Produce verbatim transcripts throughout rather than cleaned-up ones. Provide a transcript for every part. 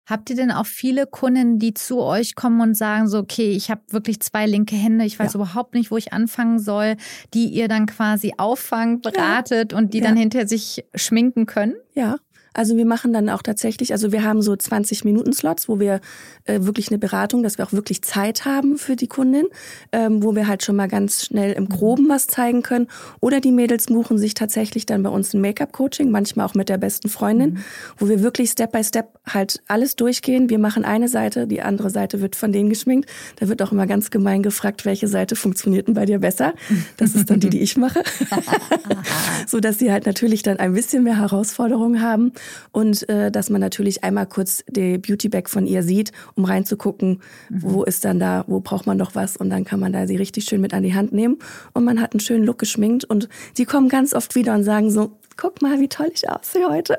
Habt ihr denn auch viele Kunden, die zu euch kommen und sagen so, okay, ich habe wirklich zwei linke Hände, ich weiß ja. überhaupt nicht, wo ich anfangen soll, die ihr dann quasi auffangt, beratet ja. und die ja. dann hinterher sich schminken können? Ja. Also wir machen dann auch tatsächlich, also wir haben so zwanzig Minuten Slots, wo wir äh, wirklich eine Beratung, dass wir auch wirklich Zeit haben für die Kundin, ähm, wo wir halt schon mal ganz schnell im Groben was zeigen können. Oder die Mädels buchen sich tatsächlich dann bei uns ein Make-up-Coaching, manchmal auch mit der besten Freundin, mhm. wo wir wirklich Step by Step halt alles durchgehen. Wir machen eine Seite, die andere Seite wird von denen geschminkt. Da wird auch immer ganz gemein gefragt, welche Seite funktioniert denn bei dir besser? Das ist dann die, die ich mache. So dass sie halt natürlich dann ein bisschen mehr Herausforderungen haben. Und äh, dass man natürlich einmal kurz die Beauty-Bag von ihr sieht, um reinzugucken, mhm. wo ist dann da, wo braucht man noch was. Und dann kann man da sie richtig schön mit an die Hand nehmen. Und man hat einen schönen Look geschminkt. Und die kommen ganz oft wieder und sagen so, guck mal, wie toll ich aussehe heute.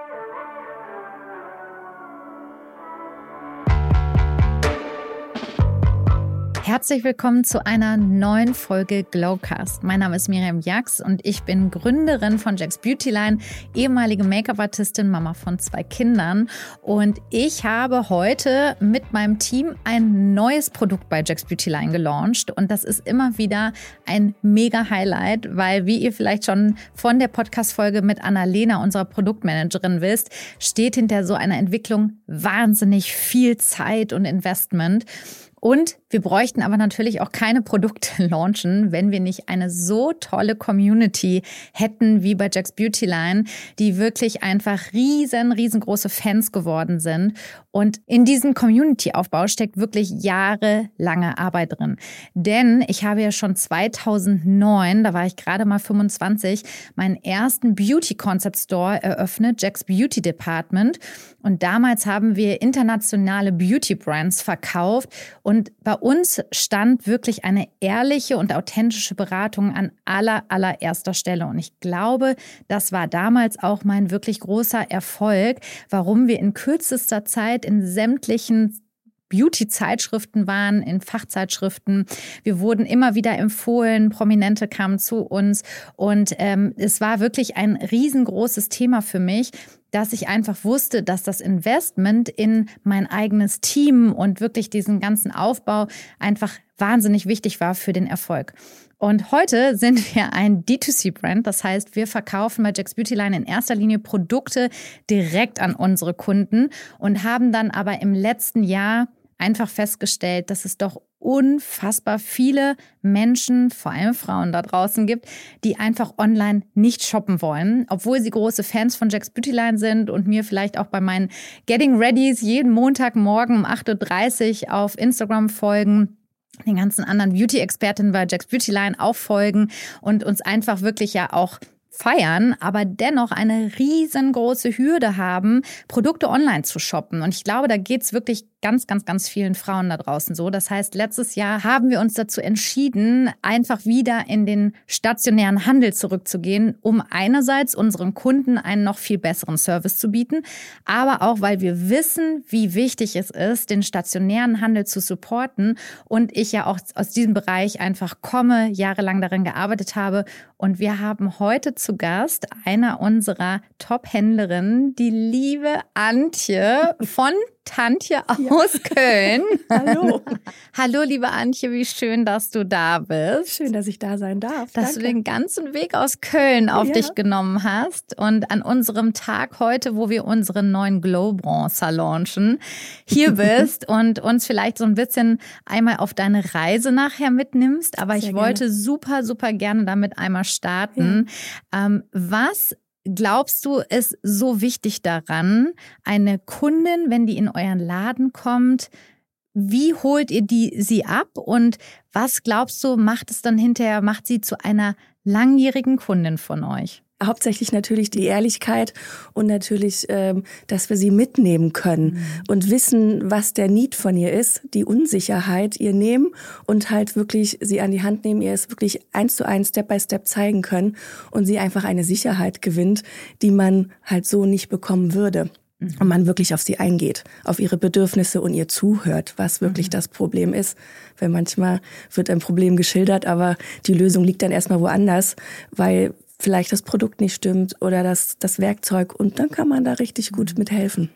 Herzlich willkommen zu einer neuen Folge Glowcast. Mein Name ist Miriam Jax und ich bin Gründerin von Jax Beautyline, ehemalige Make-up-Artistin, Mama von zwei Kindern. Und ich habe heute mit meinem Team ein neues Produkt bei Jax Beautyline gelauncht. Und das ist immer wieder ein mega Highlight, weil, wie ihr vielleicht schon von der Podcast-Folge mit Annalena, unserer Produktmanagerin, wisst, steht hinter so einer Entwicklung wahnsinnig viel Zeit und Investment. Und wir bräuchten aber natürlich auch keine Produkte launchen, wenn wir nicht eine so tolle Community hätten wie bei Jax Beautyline, die wirklich einfach riesen, riesengroße Fans geworden sind. Und in diesem Community-Aufbau steckt wirklich jahrelange Arbeit drin. Denn ich habe ja schon zweitausendneun, da war ich gerade mal fünfundzwanzig, meinen ersten Beauty-Concept-Store eröffnet, Jax Beauty Department. Und damals haben wir internationale Beauty-Brands verkauft. Und bei uns stand wirklich eine ehrliche und authentische Beratung an aller, allererster Stelle. Und ich glaube, das war damals auch mein wirklich großer Erfolg, warum wir in kürzester Zeit in sämtlichen Beauty-Zeitschriften waren, in Fachzeitschriften. Wir wurden immer wieder empfohlen, Prominente kamen zu uns. Und ähm, es war wirklich ein riesengroßes Thema für mich, dass ich einfach wusste, dass das Investment in mein eigenes Team und wirklich diesen ganzen Aufbau einfach wahnsinnig wichtig war für den Erfolg. Und heute sind wir ein D zwei C-Brand, das heißt, wir verkaufen bei Jax Beautyline in erster Linie Produkte direkt an unsere Kunden und haben dann aber im letzten Jahr einfach festgestellt, dass es doch unfassbar viele Menschen, vor allem Frauen da draußen gibt, die einfach online nicht shoppen wollen, obwohl sie große Fans von Jax Beautyline sind und mir vielleicht auch bei meinen Getting Readys jeden Montagmorgen um acht Uhr dreißig auf Instagram folgen, den ganzen anderen Beauty-Expertinnen bei Jax Beautyline auch folgen und uns einfach wirklich ja auch feiern, aber dennoch eine riesengroße Hürde haben, Produkte online zu shoppen. Und ich glaube, da geht's wirklich ganz, ganz, ganz vielen Frauen da draußen so. Das heißt, letztes Jahr haben wir uns dazu entschieden, einfach wieder in den stationären Handel zurückzugehen, um einerseits unseren Kunden einen noch viel besseren Service zu bieten, aber auch, weil wir wissen, wie wichtig es ist, den stationären Handel zu supporten. Und ich ja auch aus diesem Bereich einfach komme, jahrelang darin gearbeitet habe. Und wir haben heute zu Gast einer unserer Top-Händlerinnen, die liebe Antje von Tantje aus ja. Köln. Hallo. Hallo, liebe Antje, wie schön, dass du da bist. Schön, dass ich da sein darf. Dass Danke. du den ganzen Weg aus Köln auf ja. dich genommen hast und an unserem Tag heute, wo wir unseren neuen Glow Bronzer launchen, hier bist und uns vielleicht so ein bisschen einmal auf deine Reise nachher mitnimmst. Aber Sehr ich wollte gerne. super, super gerne damit einmal starten. Ja. Ähm, was glaubst du, ist so wichtig daran, eine Kundin, wenn die in euren Laden kommt, wie holt ihr die sie ab und was glaubst du, macht es dann hinterher, macht sie zu einer langjährigen Kundin von euch? Hauptsächlich natürlich die Ehrlichkeit und natürlich, ähm, dass wir sie mitnehmen können mhm. und wissen, was der Need von ihr ist, die Unsicherheit ihr nehmen und halt wirklich sie an die Hand nehmen, ihr es wirklich eins zu eins, Step by Step zeigen können und sie einfach eine Sicherheit gewinnt, die man halt so nicht bekommen würde. Mhm. Und man wirklich auf sie eingeht, auf ihre Bedürfnisse und ihr zuhört, was wirklich mhm. das Problem ist. Weil manchmal wird ein Problem geschildert, aber die Lösung liegt dann erstmal woanders, weil vielleicht das Produkt nicht stimmt oder das, das Werkzeug und dann kann man da richtig gut mithelfen.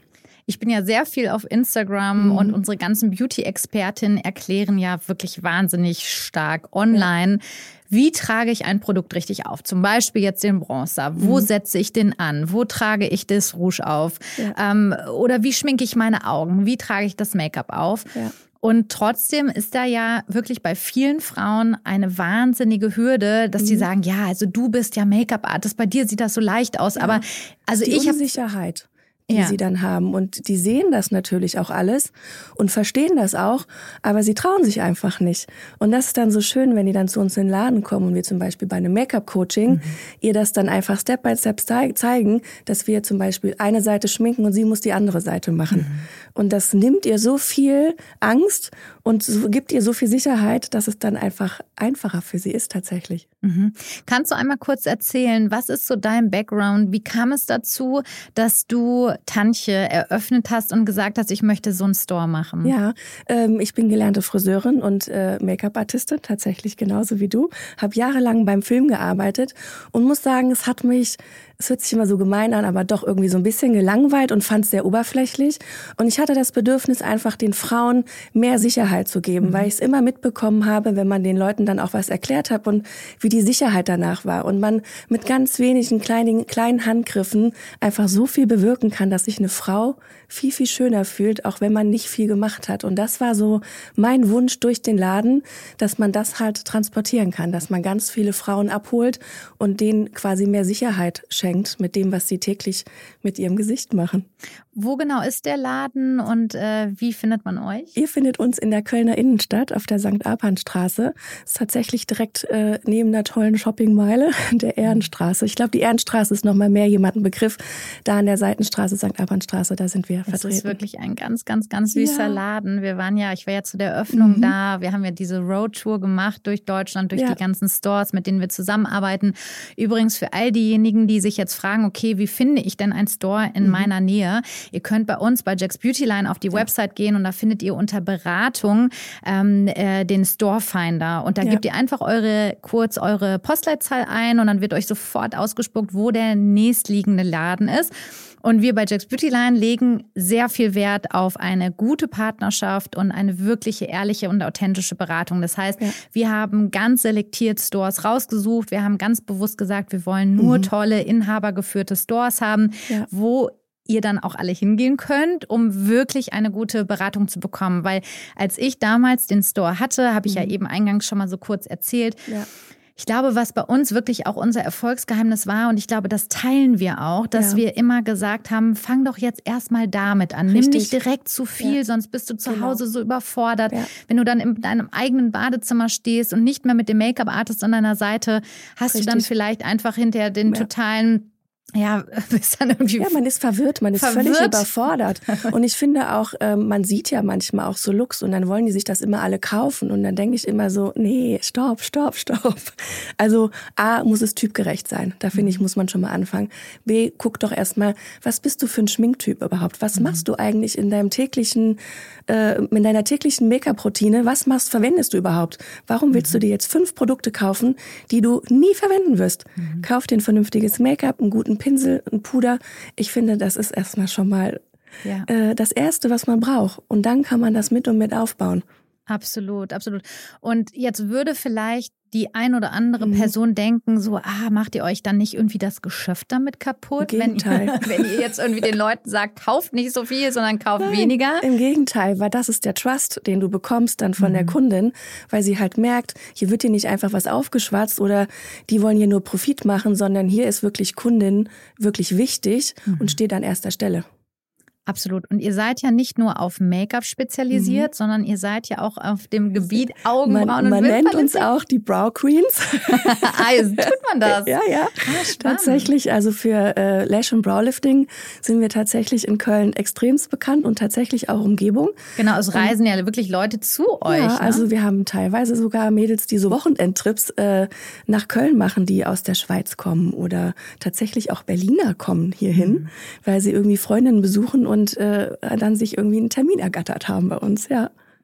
Ich bin ja sehr viel auf Instagram mhm. und unsere ganzen Beauty-Expertinnen erklären ja wirklich wahnsinnig stark online, ja. Wie trage ich ein Produkt richtig auf? Zum Beispiel jetzt den Bronzer. Wo mhm. setze ich den an? Wo trage ich das Rouge auf? Ja. Ähm, oder wie schminke ich meine Augen? Wie trage ich das Make-up auf? Ja. Und trotzdem ist da ja wirklich bei vielen Frauen eine wahnsinnige Hürde, dass mhm. die sagen, ja, also du bist ja Make-up-Artist, bei dir sieht das so leicht aus. Ja. Aber also die ich habe Unsicherheit. die ja. sie dann haben. Und die sehen das natürlich auch alles und verstehen das auch, aber sie trauen sich einfach nicht. Und das ist dann so schön, wenn die dann zu uns in den Laden kommen und wir zum Beispiel bei einem Make-up-Coaching mhm. ihr das dann einfach Step by Step zeigen, dass wir zum Beispiel eine Seite schminken und sie muss die andere Seite machen. Mhm. Und das nimmt ihr so viel Angst und so, gibt ihr so viel Sicherheit, dass es dann einfach einfacher für sie ist tatsächlich. Mhm. Kannst du einmal kurz erzählen, was ist so dein Background? Wie kam es dazu, dass du Tantje eröffnet hast und gesagt hast, ich möchte so einen Store machen? Ja, ähm, ich bin gelernte Friseurin und äh, Make-up-Artistin, tatsächlich genauso wie du. Habe jahrelang beim Film gearbeitet und muss sagen, es hat mich, es hört sich immer so gemein an, aber doch irgendwie so ein bisschen gelangweilt und fand es sehr oberflächlich. Und ich hatte das Bedürfnis, einfach den Frauen mehr Sicherheit zu geben, mhm. weil ich es immer mitbekommen habe, wenn man den Leuten dann auch was erklärt hat und wie die Sicherheit danach war. Und man mit ganz wenigen kleinen, kleinen Handgriffen einfach so viel bewirken kann, dass sich eine Frau viel, viel schöner fühlt, auch wenn man nicht viel gemacht hat. Und das war so mein Wunsch durch den Laden, dass man das halt transportieren kann, dass man ganz viele Frauen abholt und denen quasi mehr Sicherheit schenkt mit dem, was sie täglich mit ihrem Gesicht machen. Wo genau ist der Laden und äh, wie findet man euch? Ihr findet uns in der Kölner Innenstadt auf der Sankt Arpan-Straße. Ist tatsächlich direkt äh, neben der tollen Shoppingmeile der Ehrenstraße. Ich glaube, die Ehrenstraße ist noch mal mehr jemandem Begriff. Da an der Seitenstraße, Sankt Arpan-Straße, da sind wir das vertreten. Das ist wirklich ein ganz, ganz, ganz süßer ja. Laden. Wir waren ja, ich war ja zu der Eröffnung mhm. da. Wir haben ja diese Roadtour gemacht durch Deutschland, durch ja. die ganzen Stores, mit denen wir zusammenarbeiten. Übrigens für all diejenigen, die sich jetzt fragen, okay, wie finde ich denn einen Store in mhm. meiner Nähe? Ihr könnt bei uns bei Jax Beautyline auf die ja. Website gehen und da findet ihr unter Beratung ähm, äh, den Store Finder. Und da ja. gebt ihr einfach eure kurz eure Postleitzahl ein und dann wird euch sofort ausgespuckt, wo der nächstliegende Laden ist. Und wir bei Jax Beautyline legen sehr viel Wert auf eine gute Partnerschaft und eine wirkliche, ehrliche und authentische Beratung. Das heißt, ja. wir haben ganz selektiert Stores rausgesucht. Wir haben ganz bewusst gesagt, wir wollen nur mhm. tolle, inhabergeführte Stores haben, ja. wo ihr dann auch alle hingehen könnt, um wirklich eine gute Beratung zu bekommen. Weil als ich damals den Store hatte, habe ich mhm. ja eben eingangs schon mal so kurz erzählt, ja. ich glaube, was bei uns wirklich auch unser Erfolgsgeheimnis war, und ich glaube, das teilen wir auch, dass ja. wir immer gesagt haben, fang doch jetzt erstmal damit an. Richtig. Nimm nicht direkt zu viel, ja. sonst bist du zu genau. Hause so überfordert. Ja. Wenn du dann in deinem eigenen Badezimmer stehst und nicht mehr mit dem Make-up-Artist an deiner Seite, hast Richtig. Du dann vielleicht einfach hinterher den ja. totalen... Ja, bist dann irgendwie ja, man ist verwirrt, man ist verwirrt. Völlig überfordert. Und ich finde auch, ähm, man sieht ja manchmal auch so Looks und dann wollen die sich das immer alle kaufen. Und dann denke ich immer so, nee, stopp, stopp, stopp. Also A, muss es typgerecht sein. Da finde ich, muss man schon mal anfangen. B, guck doch erstmal, was bist du für ein Schminktyp überhaupt? Was mhm. machst du eigentlich in deinem täglichen, äh, in deiner täglichen Make-up-Routine? Was machst, verwendest du überhaupt? Warum willst mhm. du dir jetzt fünf Produkte kaufen, die du nie verwenden wirst? Mhm. Kauf dir ein vernünftiges Make-up, einen guten Pinsel, ein Puder. Ich finde, das ist erstmal schon mal ja. äh, das Erste, was man braucht. Und dann kann man das mit und mit aufbauen. Absolut, absolut. Und jetzt würde vielleicht die ein oder andere mhm. Person denken, so, ah, macht ihr euch dann nicht irgendwie das Geschäft damit kaputt? Im Gegenteil. Wenn ihr, wenn ihr jetzt irgendwie den Leuten sagt, kauft nicht so viel, sondern kauft Nein, weniger. Im Gegenteil, weil das ist der Trust, den du bekommst dann von mhm. der Kundin, weil sie halt merkt, hier wird dir nicht einfach was aufgeschwatzt oder die wollen hier nur Profit machen, sondern hier ist wirklich Kundin wirklich wichtig mhm. und steht an erster Stelle. Absolut. Und ihr seid ja nicht nur auf Make-up spezialisiert, mhm. sondern ihr seid ja auch auf dem Gebiet Augenbrauen man, und Man nennt uns auch die Brow Queens. Ah, jetzt tut man das? Ja, ja. Ah, tatsächlich, also für äh, Lash- und Browlifting sind wir tatsächlich in Köln extremst bekannt und tatsächlich auch Umgebung. Genau, es reisen und, ja wirklich Leute zu euch. Ja, ne? Also wir haben teilweise sogar Mädels, die so Wochenendtrips äh, nach Köln machen, die aus der Schweiz kommen oder tatsächlich auch Berliner kommen hierhin, mhm. weil sie irgendwie Freundinnen besuchen und äh, dann sich irgendwie einen Termin ergattert haben bei uns, ja.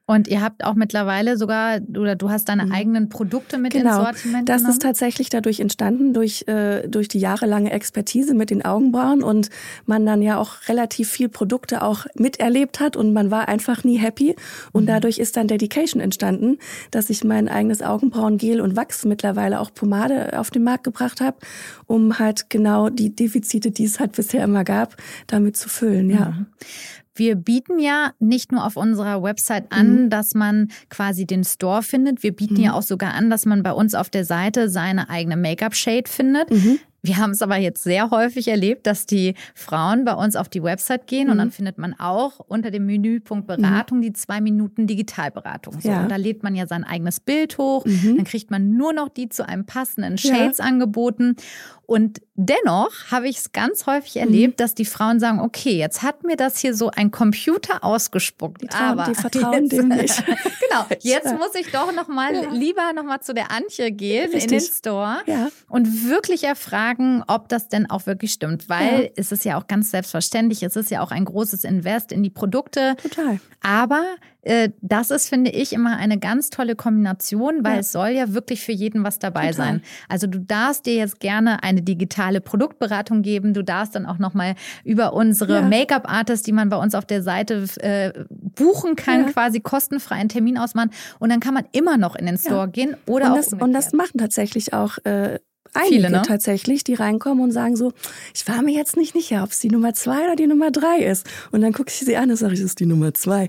Und ihr habt auch mittlerweile sogar, oder du hast deine mhm. eigenen Produkte mit genau. ins Sortiment das genommen? Ist tatsächlich dadurch entstanden, durch, äh, durch die jahrelange Expertise mit den Augenbrauen und man dann ja auch relativ viel Produkte auch miterlebt hat und man war einfach nie happy. Und mhm. dadurch ist dann Dedication entstanden, dass ich mein eigenes Augenbrauengel und Wachs, mittlerweile auch Pomade auf den Markt gebracht habe, um halt genau die Defizite, die es halt bisher immer gab, damit zu füllen. Ja. Mhm. Wir bieten ja nicht nur auf unserer Website an, mhm. dass man quasi den Store findet. Wir bieten mhm. ja auch sogar an, dass man bei uns auf der Seite seine eigene Make-up-Shade findet. Mhm. Wir haben es aber jetzt sehr häufig erlebt, dass die Frauen bei uns auf die Website gehen mhm. und dann findet man auch unter dem Menüpunkt Beratung mhm. die zwei Minuten Digitalberatung. So, ja. Und da lädt man ja sein eigenes Bild hoch, mhm. dann kriegt man nur noch die zu einem passenden Shades ja. angeboten. Und dennoch habe ich es ganz häufig erlebt, mhm. dass die Frauen sagen, okay, jetzt hat mir das hier so ein Computer ausgespuckt. Die, trauen, aber die vertrauen jetzt, dem nicht. Genau, jetzt muss ich doch noch mal ja. lieber noch mal zu der Antje gehen Richtig. in den Store ja. und wirklich erfragen, ob das denn auch wirklich stimmt. Weil ja. es ist ja auch ganz selbstverständlich, es ist ja auch ein großes Invest in die Produkte. Total. Aber äh, das ist, finde ich, immer eine ganz tolle Kombination, weil ja. es soll ja wirklich für jeden was dabei Total. sein. Also du darfst dir jetzt gerne eine digitale Produktberatung geben. Du darfst dann auch noch mal über unsere ja. Make-up-Artists, die man bei uns auf der Seite äh, buchen kann, ja. quasi kostenfrei einen Termin ausmachen. Und dann kann man immer noch in den Store ja. gehen oder und auch das, umgekehrt. Und das machen tatsächlich auch äh, einige Viele, ne? tatsächlich, die reinkommen und sagen so, ich war mir jetzt nicht sicher, ob es die Nummer zwei oder die Nummer drei ist. Und dann gucke ich sie an und sage ich, es ist die Nummer zwei.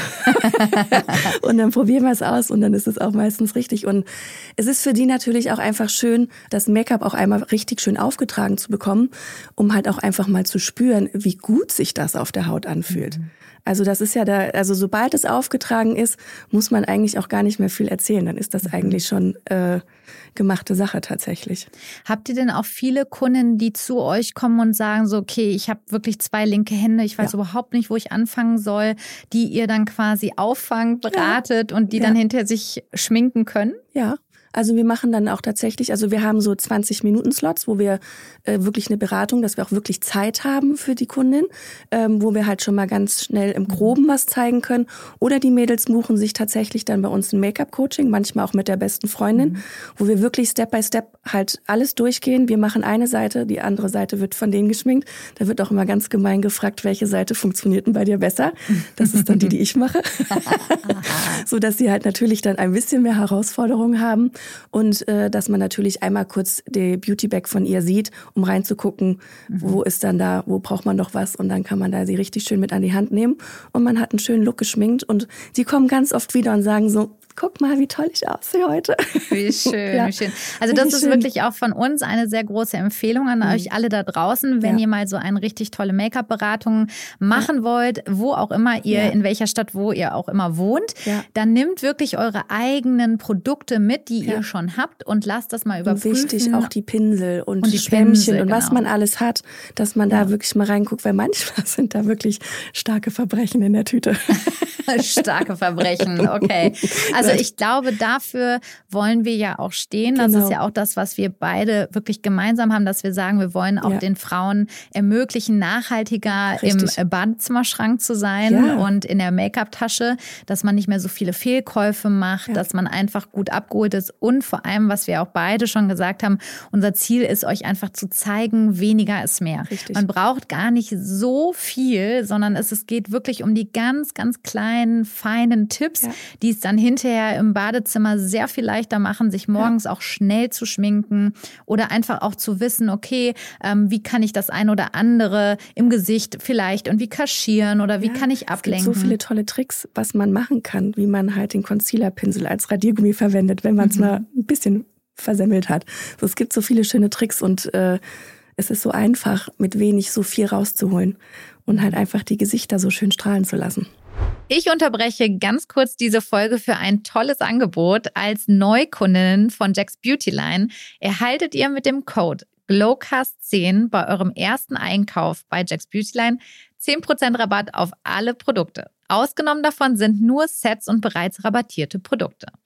Und dann probieren wir es aus und dann ist es auch meistens richtig. Und es ist für die natürlich auch einfach schön, das Make-up auch einmal richtig schön aufgetragen zu bekommen, um halt auch einfach mal zu spüren, wie gut sich das auf der Haut anfühlt. Mhm. Also das ist ja da, also sobald es aufgetragen ist, muss man eigentlich auch gar nicht mehr viel erzählen. Dann ist das eigentlich schon äh, gemachte Sache tatsächlich. Habt ihr denn auch viele Kunden, die zu euch kommen und sagen so, okay, ich habe wirklich zwei linke Hände, ich weiß ja. überhaupt nicht, wo ich anfangen soll, die ihr dann quasi auffangt, beratet ja. und die ja. dann hinterher sich schminken können? Ja. Also wir machen dann auch tatsächlich, also wir haben so zwanzig Minuten Slots, wo wir äh, wirklich eine Beratung, dass wir auch wirklich Zeit haben für die Kundin, ähm, wo wir halt schon mal ganz schnell im Groben was zeigen können. Oder die Mädels buchen sich tatsächlich dann bei uns ein Make-up-Coaching, manchmal auch mit der besten Freundin, mhm. wo wir wirklich Step by Step halt alles durchgehen. Wir machen eine Seite, die andere Seite wird von denen geschminkt. Da wird auch immer ganz gemein gefragt, welche Seite funktioniert denn bei dir besser? Das ist dann die, die ich mache. So dass sie halt natürlich dann ein bisschen mehr Herausforderungen haben. Und äh, dass man natürlich einmal kurz die Beauty-Bag von ihr sieht, um reinzugucken, mhm. wo ist dann da, wo braucht man noch was. Und dann kann man da sie richtig schön mit an die Hand nehmen. Und man hat einen schönen Look geschminkt. Und die kommen ganz oft wieder und sagen so, guck mal, wie toll ich aussehe heute. Wie schön, ja. wie schön. Also das wie ist schön. Wirklich auch von uns eine sehr große Empfehlung an mhm. euch alle da draußen, wenn ja. ihr mal so eine richtig tolle Make-up-Beratung machen ja. wollt, wo auch immer ihr, ja. in welcher Stadt, wo ihr auch immer wohnt, ja. dann nehmt wirklich eure eigenen Produkte mit, die ja. ihr schon habt und lasst das mal überprüfen. Und wichtig auch die Pinsel und, und die Schwämmchen Pinsel, und genau. was man alles hat, dass man ja. da wirklich mal reinguckt, weil manchmal sind da wirklich starke Verbrechen in der Tüte. Starke Verbrechen, okay. Also ich glaube, dafür wollen wir ja auch stehen. Das genau. ist ja auch das, was wir beide wirklich gemeinsam haben, dass wir sagen, wir wollen auch ja. den Frauen ermöglichen, nachhaltiger Richtig. im Badezimmerschrank zu sein ja. und in der Make-up-Tasche, dass man nicht mehr so viele Fehlkäufe macht, ja. dass man einfach gut abgeholt ist und vor allem, was wir auch beide schon gesagt haben, unser Ziel ist, euch einfach zu zeigen, weniger ist mehr. Richtig. Man braucht gar nicht so viel, sondern es, es geht wirklich um die ganz, ganz kleinen, feinen Tipps, ja. die es dann hinterher im Badezimmer sehr viel leichter machen, sich morgens ja. auch schnell zu schminken oder einfach auch zu wissen, okay, ähm, wie kann ich das ein oder andere im Gesicht vielleicht irgendwie kaschieren oder wie ja, kann ich ablenken. Es gibt so viele tolle Tricks, was man machen kann, wie man halt den Concealer-Pinsel als Radiergummi verwendet, wenn man es mhm. mal ein bisschen versemmelt hat. So, es gibt so viele schöne Tricks und äh, es ist so einfach, mit wenig so viel rauszuholen und halt einfach die Gesichter so schön strahlen zu lassen. Ich unterbreche ganz kurz diese Folge für ein tolles Angebot. Als Neukundin von Jax Beautyline erhaltet ihr mit dem Code Glowcast zehn bei eurem ersten Einkauf bei Jax Beautyline zehn Prozent Rabatt auf alle Produkte. Ausgenommen davon sind nur Sets und bereits rabattierte Produkte.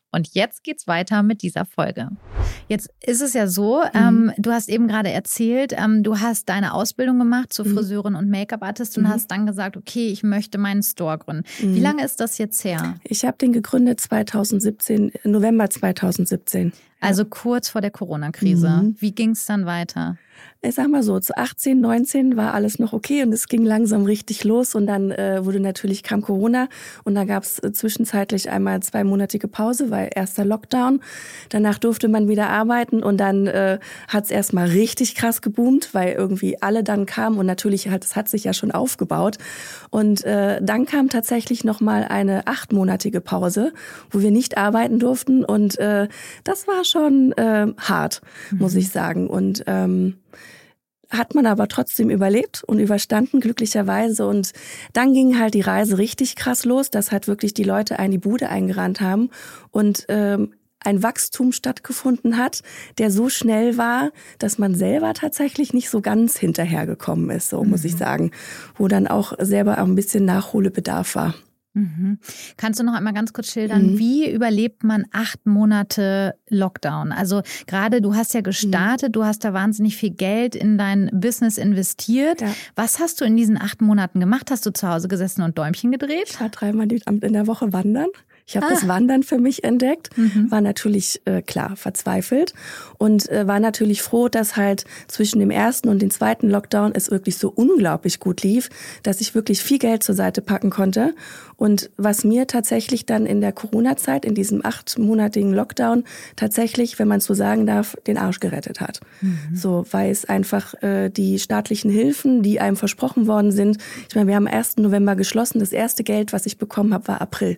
Und jetzt geht's weiter mit dieser Folge. Jetzt ist es ja so, mhm. ähm, du hast eben gerade erzählt, ähm, du hast deine Ausbildung gemacht zur Friseurin mhm. und Make-up-Artist und mhm. hast dann gesagt, okay, ich möchte meinen Store gründen. Mhm. Wie lange ist das jetzt her? Ich habe den gegründet zweitausendsiebzehn, November zweitausendsiebzehn. Also kurz vor der Corona-Krise. Mhm. Wie ging's dann weiter? Ich sag mal so, zu achtzehn, neunzehn war alles noch okay und es ging langsam richtig los und dann äh, wurde natürlich, kam Corona und da gab es äh, zwischenzeitlich einmal zweimonatige Pause, weil erster Lockdown. Danach durfte man wieder arbeiten und dann äh, hat es erstmal richtig krass geboomt, weil irgendwie alle dann kamen und natürlich hat es hat sich ja schon aufgebaut. Und äh, dann kam tatsächlich nochmal eine achtmonatige Pause, wo wir nicht arbeiten durften und äh, das war schon äh, hart, mhm. muss ich sagen. Und ähm, hat man aber trotzdem überlebt und überstanden, glücklicherweise. Und dann ging halt die Reise richtig krass los, dass halt wirklich die Leute einen die Bude eingerannt haben und ähm, ein Wachstum stattgefunden hat, der so schnell war, dass man selber tatsächlich nicht so ganz hinterhergekommen ist, so mhm. muss ich sagen. Wo dann auch selber auch ein bisschen Nachholbedarf war. Mhm. Kannst du noch einmal ganz kurz schildern, mhm. wie überlebt man acht Monate Lockdown? Also gerade du hast ja gestartet, mhm. du hast da wahnsinnig viel Geld in dein Business investiert. Ja. Was hast du in diesen acht Monaten gemacht? Hast du zu Hause gesessen und Däumchen gedreht? Ich war dreimal in der Woche wandern. Ich habe ah. das Wandern für mich entdeckt, mhm. war natürlich, äh, klar, verzweifelt und äh, war natürlich froh, dass halt zwischen dem ersten und dem zweiten Lockdown es wirklich so unglaublich gut lief, dass ich wirklich viel Geld zur Seite packen konnte. Und was mir tatsächlich dann in der Corona-Zeit, in diesem achtmonatigen Lockdown, tatsächlich, wenn man es so sagen darf, den Arsch gerettet hat. Mhm. So, weil es einfach äh, die staatlichen Hilfen, die einem versprochen worden sind, ich meine, wir haben am ersten November geschlossen, das erste Geld, was ich bekommen habe, war April.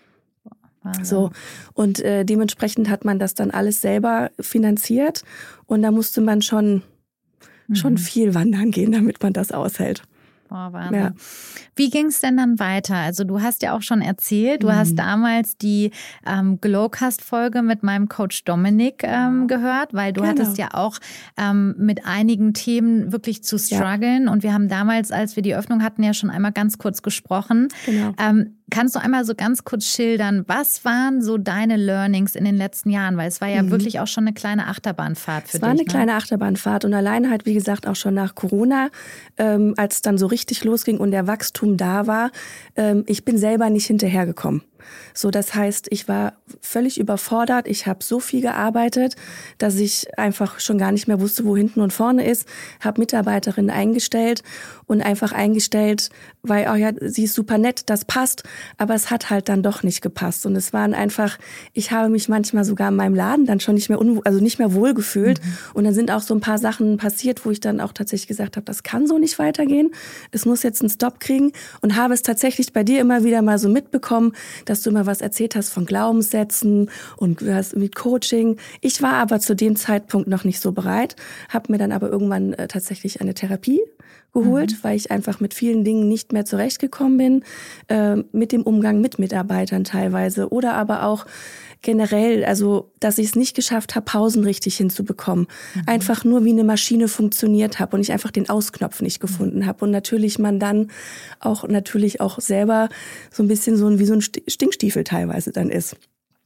So, und äh, dementsprechend hat man das dann alles selber finanziert und da musste man schon, mhm. schon viel wandern gehen, damit man das aushält. Oh, Wahnsinn. Ja. Wie ging es denn dann weiter? Also du hast ja auch schon erzählt, du mhm. hast damals die ähm, Glowcast-Folge mit meinem Coach Dominik ähm, gehört, weil du genau. hattest ja auch ähm, mit einigen Themen wirklich zu strugglen. Ja. Und wir haben damals, als wir die Öffnung hatten, ja schon einmal ganz kurz gesprochen. Genau. Ähm, kannst du einmal so ganz kurz schildern, was waren so deine Learnings in den letzten Jahren? Weil es war ja mhm. wirklich auch schon eine kleine Achterbahnfahrt für dich. Es war eine ne? kleine Achterbahnfahrt und allein halt, wie gesagt, auch schon nach Corona, ähm, als es dann so richtig losging und der Wachstum da war, ähm, ich bin selber nicht hinterhergekommen. So, das heißt, ich war völlig überfordert. Ich habe so viel gearbeitet, dass ich einfach schon gar nicht mehr wusste, wo hinten und vorne ist. Habe Mitarbeiterinnen eingestellt und einfach eingestellt, weil, oh ja, sie ist super nett, das passt. Aber es hat halt dann doch nicht gepasst. Und es waren einfach, ich habe mich manchmal sogar in meinem Laden dann schon nicht mehr, unwohl, also nicht mehr wohl gefühlt. Mhm. Und dann sind auch so ein paar Sachen passiert, wo ich dann auch tatsächlich gesagt habe, das kann so nicht weitergehen. Es muss jetzt einen Stopp kriegen. Und habe es tatsächlich bei dir immer wieder mal so mitbekommen, dass du immer was erzählt hast von Glaubenssätzen und du hast mit Coaching. Ich war aber zu dem Zeitpunkt noch nicht so bereit, habe mir dann aber irgendwann äh, tatsächlich eine Therapie geholt, mhm. weil ich einfach mit vielen Dingen nicht mehr zurechtgekommen bin, äh, mit dem Umgang mit Mitarbeitern teilweise oder aber auch generell, also dass ich es nicht geschafft habe, Pausen richtig hinzubekommen. Mhm. Einfach nur wie eine Maschine funktioniert habe und ich einfach den Ausknopf nicht gefunden habe. Und natürlich man dann auch natürlich auch selber so ein bisschen so ein, wie so ein Stinkstiefel teilweise dann ist.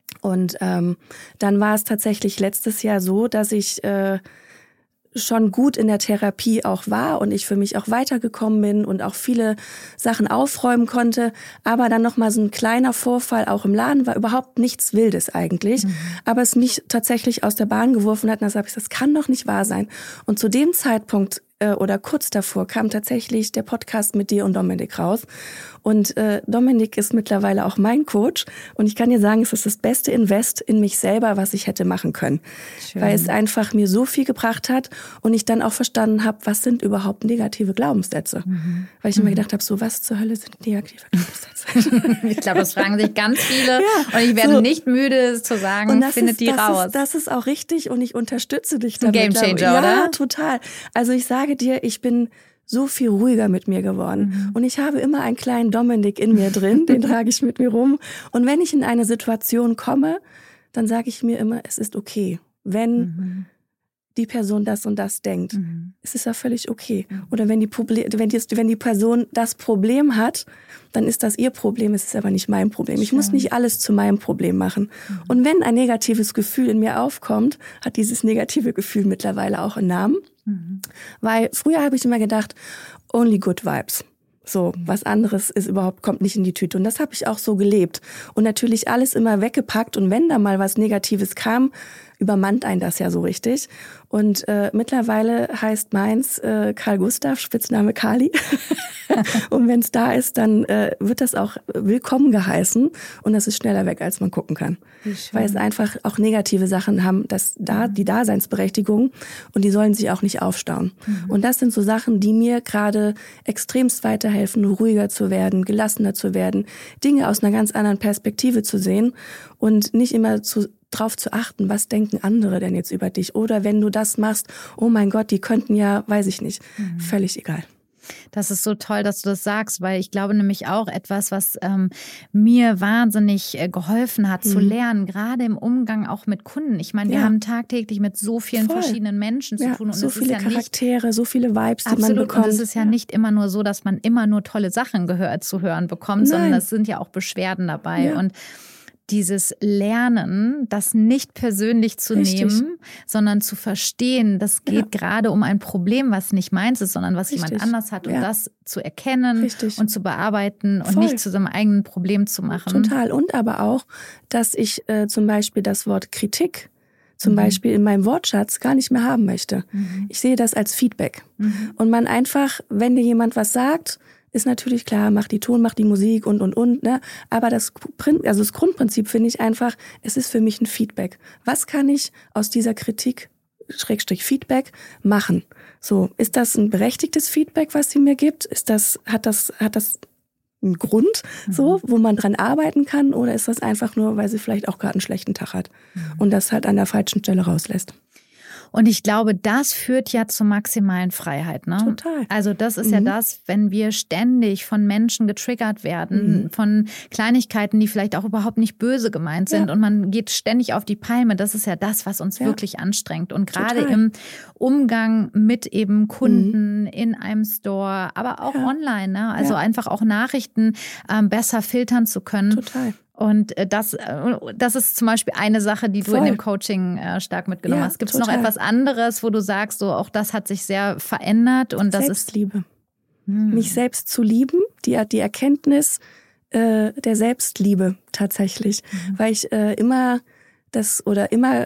Und ähm, dann war es tatsächlich letztes Jahr so, dass ich äh, schon gut in der Therapie auch war und ich für mich auch weitergekommen bin und auch viele Sachen aufräumen konnte. Aber dann nochmal so ein kleiner Vorfall auch im Laden war überhaupt nichts Wildes eigentlich. Mhm. Aber es mich tatsächlich aus der Bahn geworfen hat und da habe ich gesagt, das kann doch nicht wahr sein. Und zu dem Zeitpunkt äh, oder kurz davor kam tatsächlich der Podcast mit dir und Dominik raus. Und äh, Dominik ist mittlerweile auch mein Coach. Und ich kann dir sagen, es ist das beste Invest in mich selber, was ich hätte machen können. Schön. Weil es einfach mir so viel gebracht hat und ich dann auch verstanden habe, was sind überhaupt negative Glaubenssätze. Mhm. Weil ich mhm. mir gedacht habe, so was zur Hölle sind negative Glaubenssätze. Ich glaube, das fragen sich ganz viele. Ja, und ich werde so nicht müde zu sagen, findet ist, die das raus. Ist, das ist auch richtig und ich unterstütze dich damit. Ein Gamechanger, ja, oder? Ja, total. Also ich sage dir, ich bin so viel ruhiger mit mir geworden. Mhm. Und ich habe immer einen kleinen Dominik in mir drin, den trage ich mit mir rum. Und wenn ich in eine Situation komme, dann sage ich mir immer, es ist okay. Wenn mhm. die Person das und das denkt. Mhm. Es ist ja völlig okay. Mhm. Oder wenn die, Proble- wenn, die, wenn die Person das Problem hat, dann ist das ihr Problem, es ist aber nicht mein Problem. Ich Schön. muss nicht alles zu meinem Problem machen. Mhm. Und wenn ein negatives Gefühl in mir aufkommt, hat dieses negative Gefühl mittlerweile auch einen Namen. Mhm. Weil früher habe ich immer gedacht, only good vibes. So, was anderes ist überhaupt, kommt nicht in die Tüte. Und das habe ich auch so gelebt. Und natürlich alles immer weggepackt. Und wenn da mal was Negatives kam, übermannt einen das ja so richtig. Und äh, mittlerweile heißt meins äh, Karl Gustav, Spitzname Kali. Und wenn es da ist, dann äh, wird das auch willkommen geheißen. Und das ist schneller weg, als man gucken kann. Weil es einfach auch negative Sachen haben, dass da die Daseinsberechtigung, und die sollen sich auch nicht aufstauen. Mhm. Und das sind so Sachen, die mir gerade extremst weiterhelfen, ruhiger zu werden, gelassener zu werden, Dinge aus einer ganz anderen Perspektive zu sehen und nicht immer zu drauf zu achten, was denken andere denn jetzt über dich? Oder wenn du das machst, oh mein Gott, die könnten ja, weiß ich nicht, mhm. völlig egal. Das ist so toll, dass du das sagst, weil ich glaube nämlich auch etwas, was ähm, mir wahnsinnig äh, geholfen hat, mhm. zu lernen, gerade im Umgang auch mit Kunden. Ich meine, wir ja. haben tagtäglich mit so vielen Voll. verschiedenen Menschen ja, zu tun. Und so es viele ist ja Charaktere, nicht, so viele Vibes, die absolut, man bekommt. Und es ist ja, ja nicht immer nur so, dass man immer nur tolle Sachen gehört zu hören bekommt, Nein. sondern es sind ja auch Beschwerden dabei. Ja. Und dieses Lernen, das nicht persönlich zu Richtig. nehmen, sondern zu verstehen, das geht ja. gerade um ein Problem, was nicht meins ist, sondern was Richtig. jemand anders hat. Und ja. das zu erkennen Richtig. und zu bearbeiten und Voll. nicht zu seinem eigenen Problem zu machen. Total. Und aber auch, dass ich äh, zum Beispiel das Wort Kritik zum mhm. Beispiel in meinem Wortschatz gar nicht mehr haben möchte. Mhm. Ich sehe das als Feedback. Mhm. Und man einfach, wenn dir jemand was sagt, ist natürlich klar, macht die Ton, macht die Musik und, und, und, ne? Aber das, also das Grundprinzip finde ich einfach, es ist für mich ein Feedback. Was kann ich aus dieser Kritik, Schrägstrich Feedback, machen? So, ist das ein berechtigtes Feedback, was sie mir gibt? Ist das, hat das, hat das einen Grund, mhm. so, wo man dran arbeiten kann? Oder ist das einfach nur, weil sie vielleicht auch gerade einen schlechten Tag hat mhm. und das halt an der falschen Stelle rauslässt? Und ich glaube, das führt ja zur maximalen Freiheit. Ne? Total. Also das ist mhm. ja das, wenn wir ständig von Menschen getriggert werden, mhm. von Kleinigkeiten, die vielleicht auch überhaupt nicht böse gemeint sind. Ja. Und man geht ständig auf die Palme. Das ist ja das, was uns ja. wirklich anstrengt. Und gerade Total. im Umgang mit eben Kunden mhm. in einem Store, aber auch ja. online. Ne? Also ja. einfach auch Nachrichten ähm, besser filtern zu können. Total. Und das, das ist zum Beispiel eine Sache, die du Voll. in dem Coaching stark mitgenommen ja, hast. Gibt es noch etwas anderes, wo du sagst, so auch das hat sich sehr verändert? Und das Selbstliebe. Ist, hm. mich selbst zu lieben, die, die Erkenntnis äh, der Selbstliebe tatsächlich. Mhm. Weil ich äh, immer das oder immer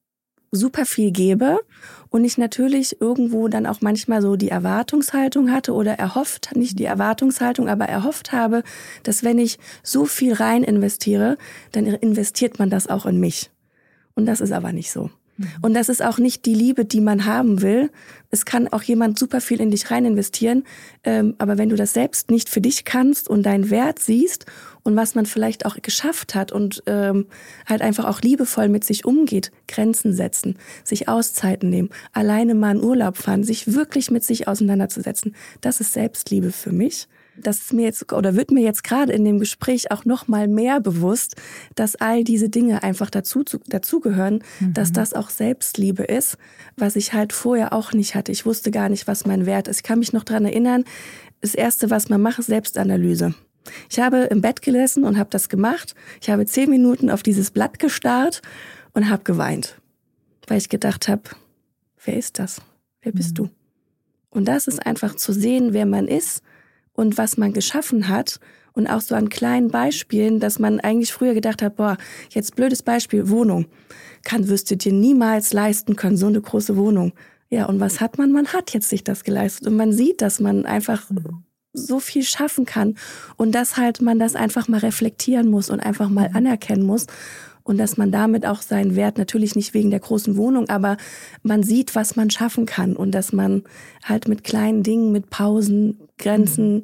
super viel gebe und ich natürlich irgendwo dann auch manchmal so die Erwartungshaltung hatte oder erhofft, nicht die Erwartungshaltung, aber erhofft habe, dass wenn ich so viel rein investiere, dann investiert man das auch in mich. Und das ist aber nicht so. Mhm. Und das ist auch nicht die Liebe, die man haben will. Es kann auch jemand super viel in dich rein investieren, ähm, aber wenn du das selbst nicht für dich kannst und deinen Wert siehst und was man vielleicht auch geschafft hat und ähm, halt einfach auch liebevoll mit sich umgeht, Grenzen setzen, sich Auszeiten nehmen, alleine mal in Urlaub fahren, sich wirklich mit sich auseinanderzusetzen, das ist Selbstliebe für mich. Das ist mir jetzt oder wird mir jetzt gerade in dem Gespräch auch noch mal mehr bewusst, dass all diese Dinge einfach dazu dazugehören, mhm. dass das auch Selbstliebe ist, was ich halt vorher auch nicht hatte. Ich wusste gar nicht, was mein Wert ist. Ich kann mich noch dran erinnern, das Erste, was man macht, ist Selbstanalyse. Ich habe im Bett gesessen und habe das gemacht. Ich habe zehn Minuten auf dieses Blatt gestarrt und habe geweint, weil ich gedacht habe, wer ist das? Wer bist mhm. du? Und das ist einfach zu sehen, wer man ist und was man geschaffen hat. Und auch so an kleinen Beispielen, dass man eigentlich früher gedacht hat, boah, jetzt blödes Beispiel, Wohnung. Kann, wirst du dir niemals leisten können, so eine große Wohnung. Ja, und was hat man? Man hat jetzt sich das geleistet. Und man sieht, dass man einfach so viel schaffen kann. Und dass halt man das einfach mal reflektieren muss und einfach mal anerkennen muss. Und dass man damit auch seinen Wert, natürlich nicht wegen der großen Wohnung, aber man sieht, was man schaffen kann. Und dass man halt mit kleinen Dingen, mit Pausen, Grenzen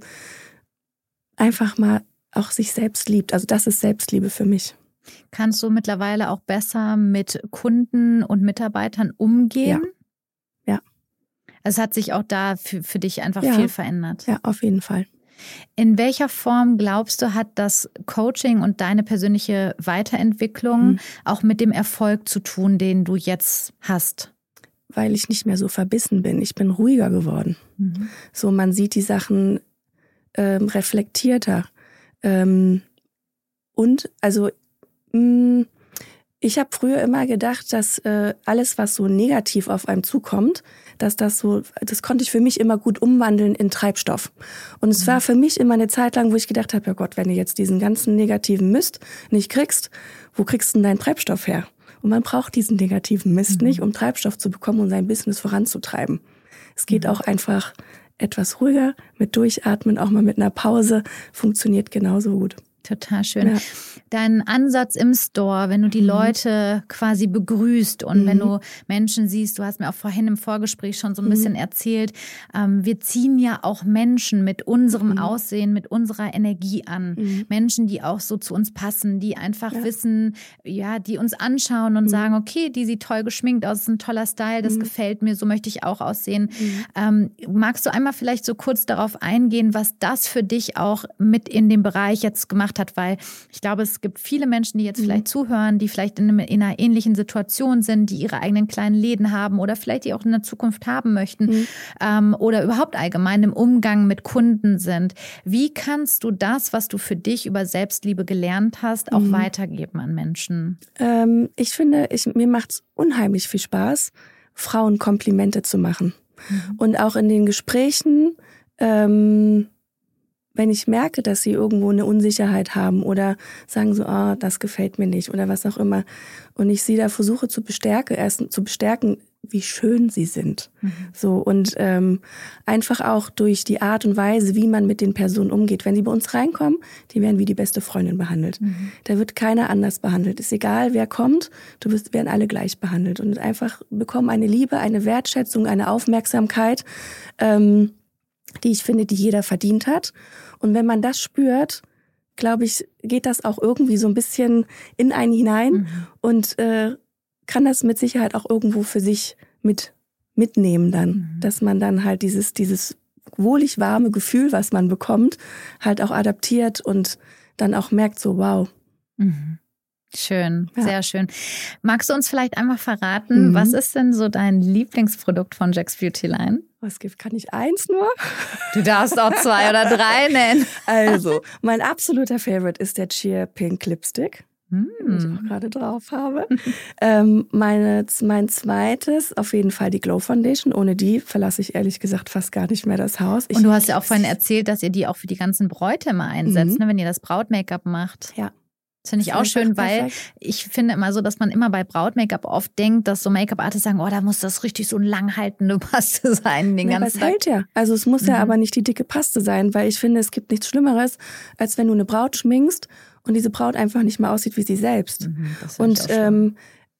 einfach mal auch sich selbst liebt. Also das ist Selbstliebe für mich. Kannst du mittlerweile auch besser mit Kunden und Mitarbeitern umgehen? Ja. ja. Es hat sich auch da für, für dich einfach ja. viel verändert. Ja, auf jeden Fall. In welcher Form, glaubst du, hat das Coaching und deine persönliche Weiterentwicklung mhm. auch mit dem Erfolg zu tun, den du jetzt hast? weil ich nicht mehr so verbissen bin. Ich bin ruhiger geworden. Mhm. So, man sieht die Sachen ähm, reflektierter. Ähm, und also mh, ich habe früher immer gedacht, dass äh, alles, was so negativ auf einem zukommt, dass das so, das konnte ich für mich immer gut umwandeln in Treibstoff. Und es mhm. war für mich immer eine Zeit lang, wo ich gedacht habe, ja Gott, wenn du jetzt diesen ganzen negativen Mist nicht kriegst, wo kriegst du denn deinen Treibstoff her? Und man braucht diesen negativen Mist mhm. nicht, um Treibstoff zu bekommen und sein Business voranzutreiben. Es geht mhm. auch einfach etwas ruhiger, mit Durchatmen, auch mal mit einer Pause, funktioniert genauso gut. Total schön. Ja. Dein Ansatz im Store, wenn du die mhm. Leute quasi begrüßt und mhm. wenn du Menschen siehst, du hast mir auch vorhin im Vorgespräch schon so ein mhm. bisschen erzählt, ähm, wir ziehen ja auch Menschen mit unserem mhm. Aussehen, mit unserer Energie an. Mhm. Menschen, die auch so zu uns passen, die einfach ja. wissen, ja, die uns anschauen und mhm. sagen, okay, die sieht toll geschminkt aus, ist ein toller Style, das mhm. gefällt mir, so möchte ich auch aussehen. Mhm. Ähm, magst du einmal vielleicht so kurz darauf eingehen, was das für dich auch mit in dem Bereich jetzt gemacht hat, weil ich glaube, es gibt viele Menschen, die jetzt mhm. vielleicht zuhören, die vielleicht in, einem, in einer ähnlichen Situation sind, die ihre eigenen kleinen Läden haben oder vielleicht die auch in der Zukunft haben möchten mhm. ähm, oder überhaupt allgemein im Umgang mit Kunden sind. Wie kannst du das, was du für dich über Selbstliebe gelernt hast, auch mhm. weitergeben an Menschen? Ähm, ich finde, ich, mir macht es unheimlich viel Spaß, Frauen Komplimente zu machen. Mhm. Und auch in den Gesprächen, ähm, wenn ich merke, dass sie irgendwo eine Unsicherheit haben oder sagen so, ah, oh, das gefällt mir nicht oder was auch immer. Und ich sie da versuche zu bestärken, erst zu bestärken, wie schön sie sind. Mhm. So und ähm, einfach auch durch die Art und Weise, wie man mit den Personen umgeht. Wenn sie bei uns reinkommen, die werden wie die beste Freundin behandelt. Mhm. Da wird keiner anders behandelt. Ist egal, wer kommt, du wirst, werden alle gleich behandelt. Und einfach bekommen eine Liebe, eine Wertschätzung, eine Aufmerksamkeit, ähm, die ich finde, die jeder verdient hat. Und wenn man das spürt, glaube ich, geht das auch irgendwie so ein bisschen in einen hinein mhm. und äh, kann das mit Sicherheit auch irgendwo für sich mit mitnehmen dann, mhm. dass man dann halt dieses dieses wohlig warme Gefühl, was man bekommt, halt auch adaptiert und dann auch merkt so, wow. Mhm. Schön, ja. Sehr schön. Magst du uns vielleicht einmal verraten, mhm. was ist denn so dein Lieblingsprodukt von Jack's Beauty Line? Was gibt? Kann ich eins nur? Du darfst auch zwei oder drei nennen. Also, mein absoluter Favorite ist der Cheer Pink Lipstick, mm. den ich auch gerade drauf habe. ähm, meine, mein zweites, auf jeden Fall die Glow Foundation. Ohne die verlasse ich ehrlich gesagt fast gar nicht mehr das Haus. Ich Und du hast ja auch vorhin erzählt, dass ihr die auch für die ganzen Bräute immer einsetzt, mhm. ne, wenn ihr das Braut-Make-up macht. Ja. Das finde ich auch schön, weil perfekt. Ich finde immer so, dass man immer bei Braut-Make-up oft denkt, dass so Make-up-Artists sagen, oh, da muss das richtig so langhaltende Paste sein den ja, ganzen Tag. Hält ja. Also es muss mhm. ja aber nicht die dicke Paste sein, weil ich finde, es gibt nichts Schlimmeres, als wenn du eine Braut schminkst und diese Braut einfach nicht mehr aussieht wie sie selbst. Mhm, und ähm,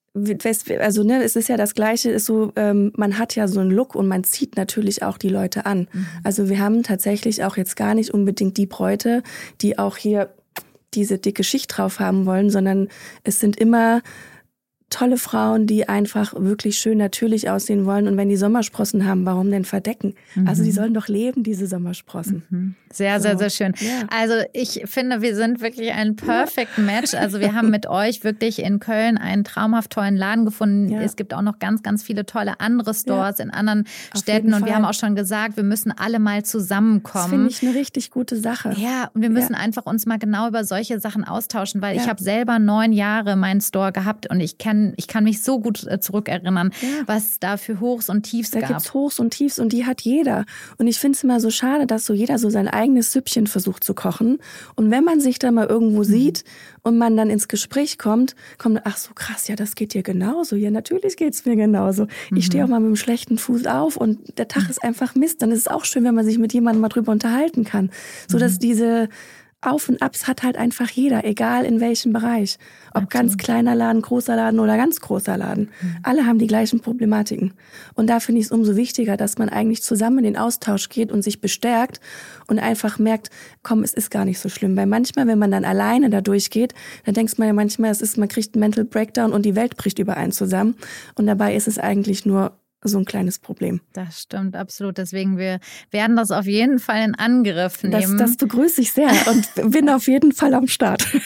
also ne, es ist ja das Gleiche, ist so, ähm, man hat ja so einen Look und man zieht natürlich auch die Leute an. Mhm. Also wir haben tatsächlich auch jetzt gar nicht unbedingt die Bräute, die auch hier diese dicke Schicht drauf haben wollen, sondern es sind immer tolle Frauen, die einfach wirklich schön natürlich aussehen wollen. Und wenn die Sommersprossen haben, warum denn verdecken? Mhm. Also die sollen doch leben, diese Sommersprossen. Mhm. Sehr, so. sehr, sehr schön. Ja. Also ich finde, wir sind wirklich ein perfect match. Also wir haben mit euch wirklich in Köln einen traumhaft tollen Laden gefunden. Ja. Es gibt auch noch ganz, ganz viele tolle andere Stores ja. in anderen Auf Städten. Und wir haben auch schon gesagt, wir müssen alle mal zusammenkommen. Das finde ich eine richtig gute Sache. Ja, und wir müssen ja. einfach uns mal genau über solche Sachen austauschen, weil ja. ich habe selber neun Jahre meinen Store gehabt und ich kenne Ich kann mich so gut zurückerinnern, ja. was da für Hochs und Tiefs da gab. Da gibt's Hochs und Tiefs und die hat jeder. Und ich finde es immer so schade, dass so jeder so sein eigenes Süppchen versucht zu kochen. Und wenn man sich da mal irgendwo mhm. sieht und man dann ins Gespräch kommt, kommt, ach so krass, ja, das geht dir genauso. Ja, natürlich geht's mir genauso. Mhm. Ich stehe auch mal mit dem schlechten Fuß auf und der Tag mhm. ist einfach Mist. Dann ist es auch schön, wenn man sich mit jemandem mal drüber unterhalten kann. So dass mhm. diese Auf und Abs hat halt einfach jeder, egal in welchem Bereich. Ob Absolut. Ganz kleiner Laden, großer Laden oder ganz großer Laden. Mhm. Alle haben die gleichen Problematiken. Und da finde ich es umso wichtiger, dass man eigentlich zusammen in den Austausch geht und sich bestärkt und einfach merkt, komm, es ist gar nicht so schlimm. Weil manchmal, wenn man dann alleine da durchgeht, dann denkt man ja manchmal, es ist, man kriegt einen Mental Breakdown und die Welt bricht über einen zusammen. Und dabei ist es eigentlich nur so ein kleines Problem. Das stimmt, absolut. Deswegen, wir werden das auf jeden Fall in Angriff nehmen. Das, das begrüße ich sehr und bin auf jeden Fall am Start.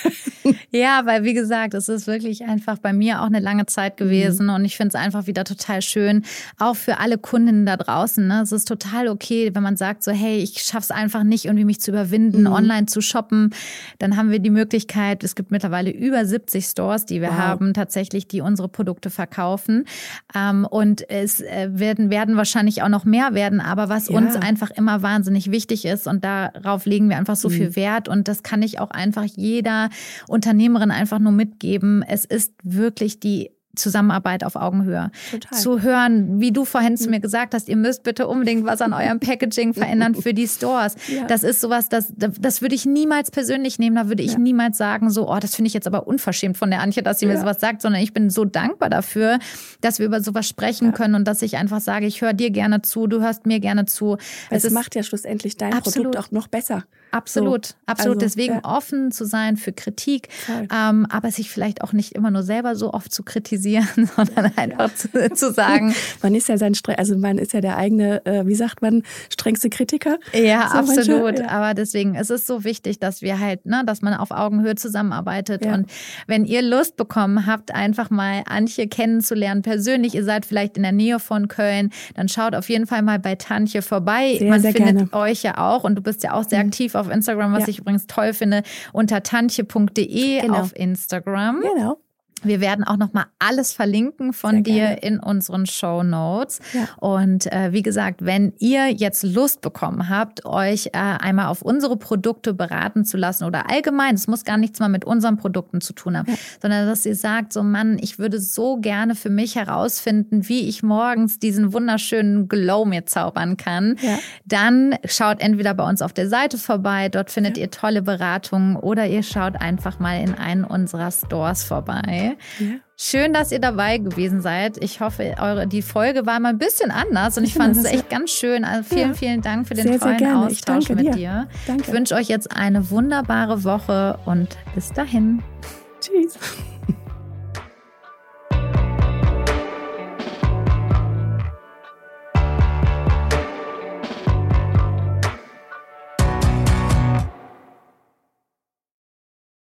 Ja, weil wie gesagt, es ist wirklich einfach bei mir auch eine lange Zeit gewesen mhm. und ich finde es einfach wieder total schön, auch für alle Kundinnen da draußen. Ne? Es ist total okay, wenn man sagt so, hey, ich schaff's einfach nicht, irgendwie mich zu überwinden, mhm. online zu shoppen. Dann haben wir die Möglichkeit, es gibt mittlerweile über siebzig Stores, die wir wow. haben, tatsächlich, die unsere Produkte verkaufen. Ähm, und es äh, werden, werden wahrscheinlich auch noch mehr werden, aber was ja. uns einfach immer wahnsinnig wichtig ist und darauf legen wir einfach so mhm. viel Wert und das kann ich auch einfach jeder Unternehmerin einfach nur mitgeben. Es ist wirklich die Zusammenarbeit auf Augenhöhe. Total. Zu hören, wie du vorhin zu mir gesagt hast, ihr müsst bitte unbedingt was an eurem Packaging verändern für die Stores. Ja. Das ist sowas, das, das würde ich niemals persönlich nehmen. Da würde ich ja. niemals sagen, so, oh, das finde ich jetzt aber unverschämt von der Antje, dass sie ja. mir sowas sagt, sondern ich bin so dankbar dafür, dass wir über sowas sprechen ja. können und dass ich einfach sage, ich höre dir gerne zu, du hörst mir gerne zu. Es, es macht ja schlussendlich dein absolut. Produkt auch noch besser. Absolut, so. absolut. Also, Deswegen ja. offen zu sein für Kritik, ähm, aber sich vielleicht auch nicht immer nur selber so oft zu kritisieren, sondern einfach ja. zu, zu sagen. Man ist ja sein, also man ist ja der eigene, äh, wie sagt man, strengste Kritiker. Ja, so absolut. Ja. Aber deswegen ist es so wichtig, dass wir halt, ne, dass man auf Augenhöhe zusammenarbeitet. Ja. Und wenn ihr Lust bekommen habt, einfach mal Antje kennenzulernen persönlich, ihr seid vielleicht in der Nähe von Köln, dann schaut auf jeden Fall mal bei Tantje vorbei. Sehr, man sehr findet gerne. euch ja auch und du bist ja auch sehr mhm. aktiv auf Instagram, was ja. ich übrigens toll finde, unter tantje punkt de genau. auf Instagram. Genau. Wir werden auch noch mal alles verlinken von Sehr dir gerne. In unseren Shownotes. Ja. Und äh, wie gesagt, wenn ihr jetzt Lust bekommen habt, euch äh, einmal auf unsere Produkte beraten zu lassen oder allgemein, es muss gar nichts mal mit unseren Produkten zu tun haben, ja. sondern dass ihr sagt, so Mann, ich würde so gerne für mich herausfinden, wie ich morgens diesen wunderschönen Glow mir zaubern kann, ja. dann schaut entweder bei uns auf der Seite vorbei, dort findet ja. ihr tolle Beratungen oder ihr schaut einfach mal in einen unserer Stores vorbei. Ja. Schön, dass ihr dabei gewesen seid. Ich hoffe, eure die Folge war mal ein bisschen anders und ich fand es echt ganz schön. Also vielen, ja. vielen Dank für den sehr, tollen sehr Austausch mit dir. dir. Danke. Ich wünsche euch jetzt eine wunderbare Woche und bis dahin. Tschüss.